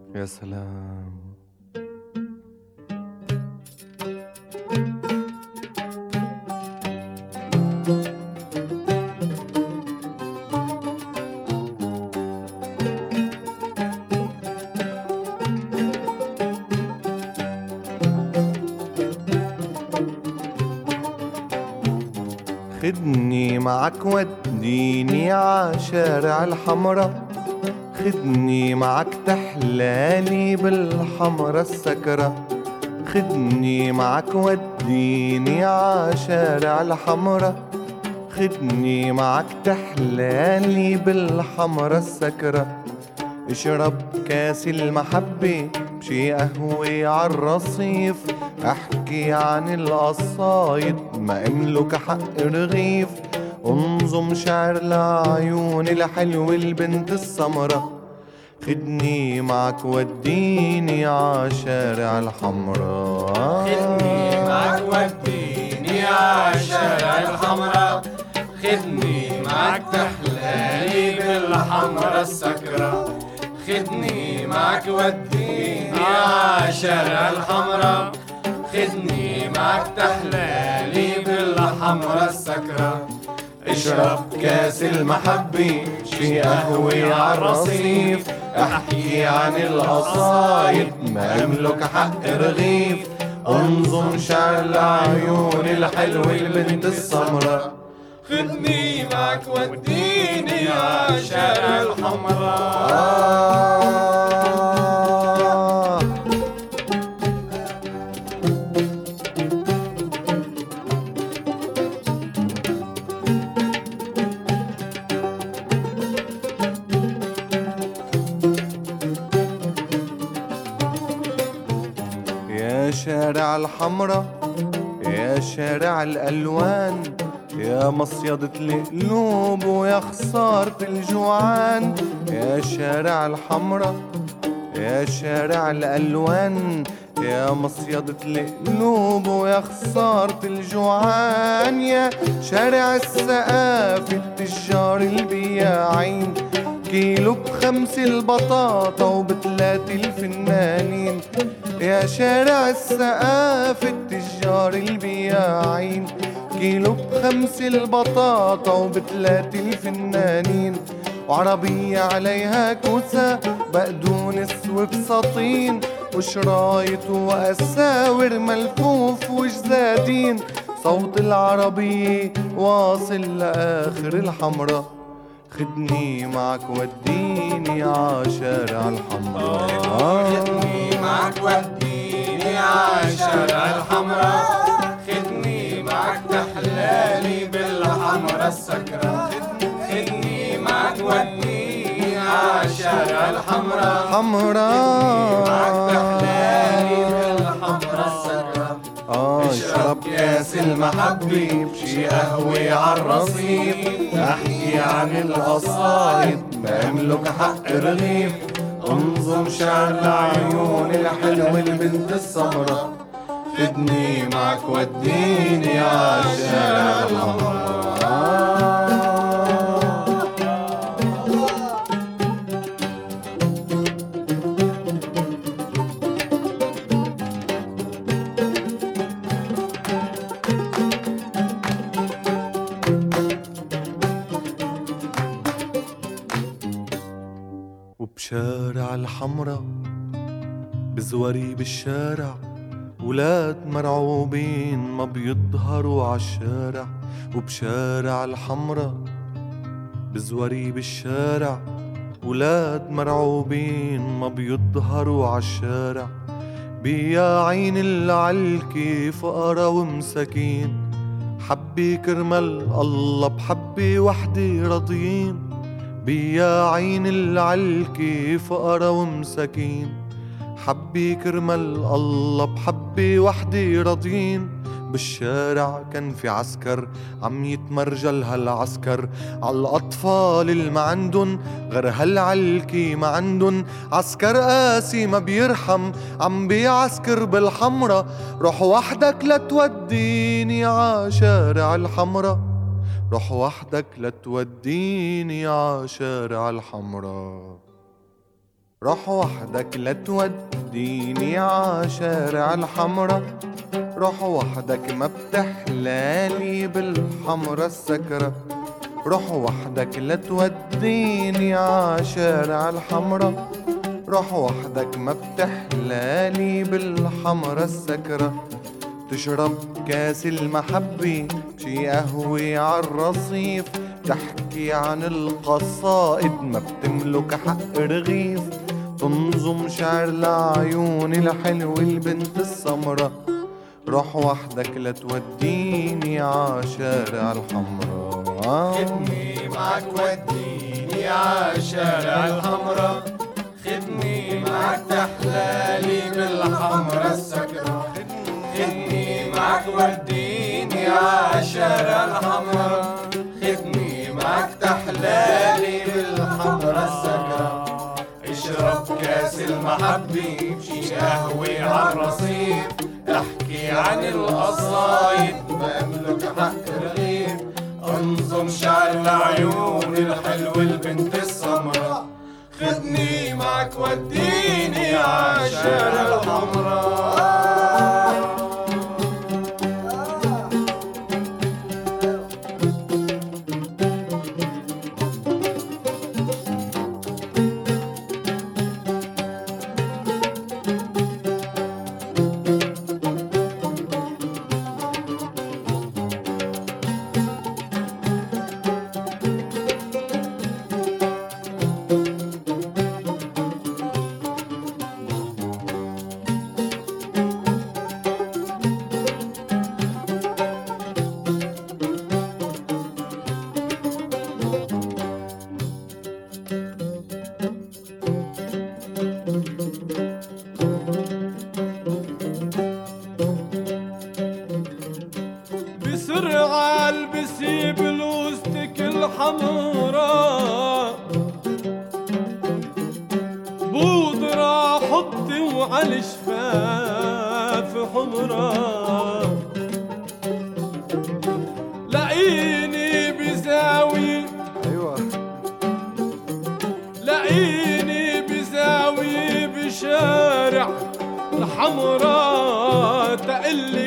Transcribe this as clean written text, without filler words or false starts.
يا سلام. خدني معك وديني عشارع الحمرا، خدني معك تحلالي بالحمرا السكرة، خدني معك وديني عشارع الحمرا، خدني معك تحلالي بالحمرا السكرة. اشرب كاس المحبة بشي قهوة عالرصيف، احكي عن القصايد ما املك حق رغيف، انظم شعر لعيون الحلوة البنت السمرة، خدني معك وديني عشارع الحمرا. خدني معك وديني عشارع الحمرا، خدني معك تحلالي بالحمرا السكرة، خدني معك وديني عشارع الحمرا، خدني معك تحلالي بالحمرا السكرة. اشرب كاس المحبة شي قهوة عالرصيف، احكي عن القصايد ما املك حق رغيف، انظم شعر لعيون الحلوة البنت السمرة، خدني معك وديني عشارع الحمرا. يا شارع الحمرا يا شارع الألوان، يا مصيدة القلوب ويا خسارة الجوعان، يا شارع الحمرا يا شارع الألوان، يا مصيدة القلوب ويا خسارة الجوعان، يا شارع السقافة التجار البياعين، كيلو ب5 البطاطا وب3 الفنانين، يا شارع السقافة التجار البياعين، كيلو ب5 البطاطا وب3 الفنانين، وعربية عليها كوسة بقدونس وبساطين، وشرايط وأساور ملفوف وجزادين، صوت العربية واصل لآخر الحمرا، خدني معك وديني عشارع الحمرا. خدني معك وديني عشارع الحمرا، خدني معك تحلالي بالحمرا السكرة، خدني معك وديني عشارع الحمرا، حمرا معك تحلالي بالحمرا السكرة. اشرب كاس المحبة بشي قهوة عالرصيف، احكي عن القصايد ما املك حق رغيف، انظم شعر لعيون الحلوة البنت السمرة، خدني معك وديني عشارع الحمرا. وبشارع الحمرا بزوري بالشارع، ولاد مرعوبين ما بيظهروا عالشارع، وبشارع الحمرا بزوري بالشارع، ولاد مرعوبين ما بيظهروا عالشارع، بياعين العلكي فقرا ومساكين، حبي كرمال الله بحبي وحدي راضيين، بياعين العلكي فقرا ومساكين، حبي كرمال الله بحبي وحدي راضيين. بالشارع كان في عسكر عم يتمرجل هالعسكر عالأطفال اللي ما عندن غير هالعلكي، ما عندن عسكر قاسي ما بيرحم عم بيعسكر بالحمرا، روح وحدك لتوديني عشارع الحمرا، روح وحدك لتوديني عشارع الحمرا. روح وحدك لا توديني عشارع الحمرا، روح وحدك ما بتحلالي بالحمرا السكرة، روح وحدك لا توديني عشارع الحمرا، روح وحدك ما بتحلالي بالحمرا السكرة، تشرب كاس المحبة شي قهوة عالرصيف، تحكي عن القصائد ما بتملك حق رغيف، تنظم شعر لعيون الحلو البنت السمرة، روح وحدك لا توديني عشارع الحمرا. خدني معك وديني عالشارع الحمرا، خدني معك تحلالي بالحمرا السكرة، خدني معك وديني عالشارع الحمرا، خدني معك تحلالي بالحمرا السكرة، اشرب كاس المحبة شي قهوة عالرصيف، احكي عن القصايد ما املك حق رغيف، انظم شعر لعيون الحلو البنت السمرا، خدني معك وديني عالشارع الحمرا. بسرعة البسي بلوزتك الحمراء، بودرة حطي وعلى الشفاف حمراء، لاقيني بزاوية ايوه لاقيني بزاوية بشارع الحمراء، تقلي